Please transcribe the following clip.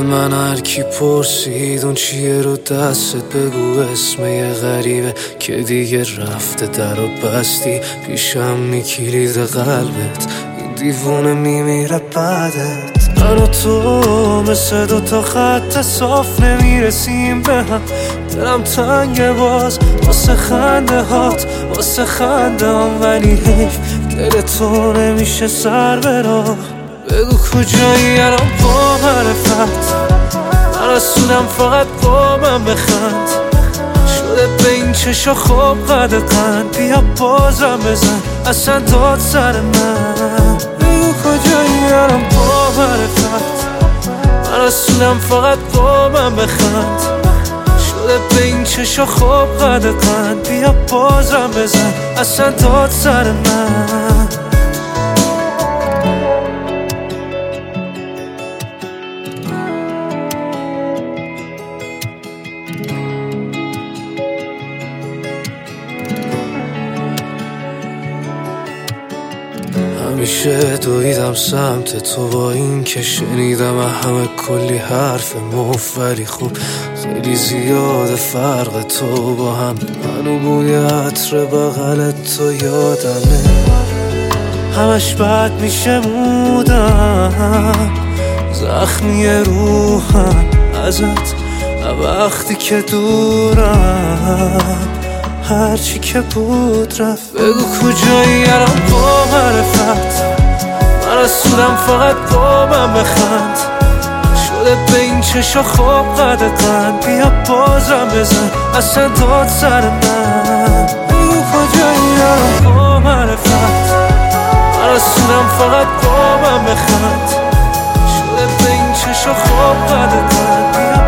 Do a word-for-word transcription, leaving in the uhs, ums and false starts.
من هر کی پرسید اون چیه رو دستت بگو اسم یه غریبه که دیگه رفته در و بستی پیشم نی کلید قلبت این دیوونه میمیره بعدت من و تو مثل دو تا خط صاف نمیرسیم به هم دلم تنگه باز واسه خنده هات واسه خنده هم ولی حیف دل تو نمیشه سر برا بگو کجایی الان با معرفت من رسولم فقط با من بخند شده به این چشا خوب قد قند بیا بازم بزن اصلا داد سر من بگو کجایی الان با معرفت من رسولم فقط با من بخند شده به این چشا خوب قد قند بیا بازم بزن اصلا داد سر من همیشه دویدم سمت تو با این که شنیدم همه کلی حرف مفت ولی خوب خیلی زیاده فرق تو با هم منو بوی عطر بغل تو یادمه همش بد میشه مودم زخمی روحم ازت وقتی که دورم هرچی که بود رفت بگو کجایی الان با معرفت من رسولم فقط با من بخند شده به این چشا خوب قد قند بیا بازم بزن اصلا داد سر من بگو کجایی الان با معرفت من رسولم فقط با من بخند شده به این چشا خوب قد قند بیا